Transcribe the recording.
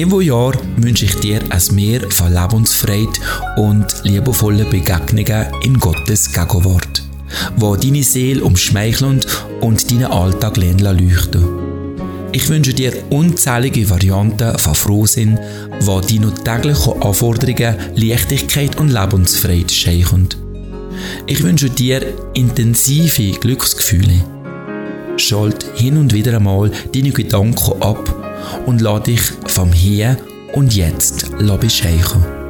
diesem Jahr wünsche ich dir ein Meer von Lebensfreude und liebevollen Begegnungen in Gottes Gegenwart, wo deine Seele umschmeicheln und deinen Alltag leuchten. Ich wünsche dir unzählige Varianten von Frohsinn, die deine täglichen Anforderungen, Leichtigkeit und Lebensfreude schenken. Ich wünsche dir intensive Glücksgefühle. Schalt hin und wieder einmal deine Gedanken ab und lass dich vom Hier und Jetzt beschenken.